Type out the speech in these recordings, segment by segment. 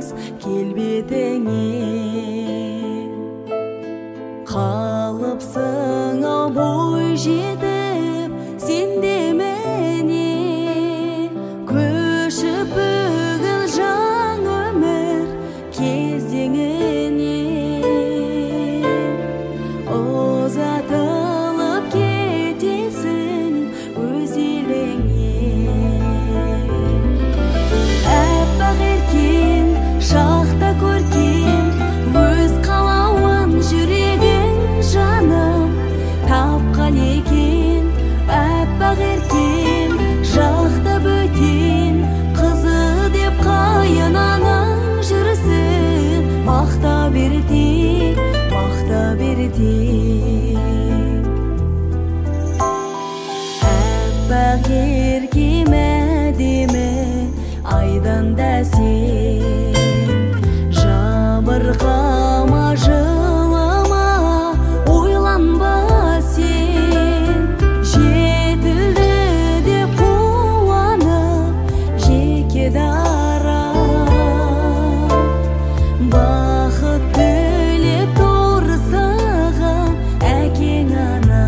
жалғыз келбетіңе. Қалыпсың ау бой жетіп сен де міне, көшіп бүгін жаң өмір кезеңіне. Ұзатылып кетесің өз еліңе. Әппақ еркем, шақта көркем, өз қалауын жүрегің жаным тапқан екен. Әппақ еркем, жақта бөтен қызы деп қайынаның жүрсін мақта берді, мақта берді. Әппақ еркем әдемі айдан да сен, жабырқама жылама ойланба сен. Жетілді деп қуанып жеке дара, бақыт тілеп торсыған әкең ана.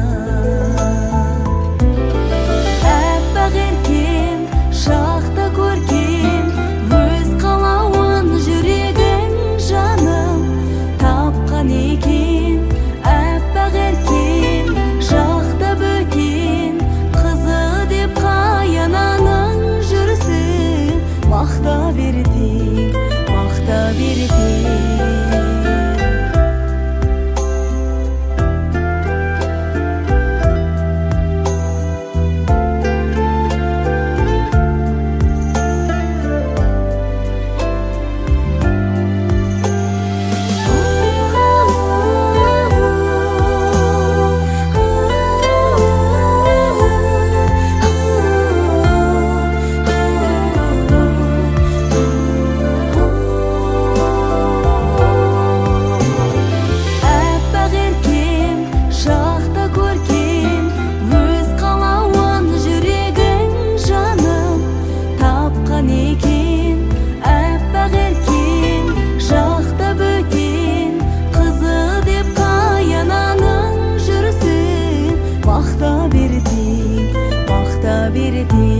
Әппақ еркем, шақта көркем, өз қалауын жүрегің жаным тапқан екен. Әппақ еркем, жақта бөтен қызы деп қайынаның жүрсін мақта берді, мақта берді. Әппақ еркем, шақта көркем, өз қалауын жүрегің жаным тапқан екен. Әппақ еркем, жақта бөтен қызы деп қайынаның жүрсін мақта берді, мақта берді.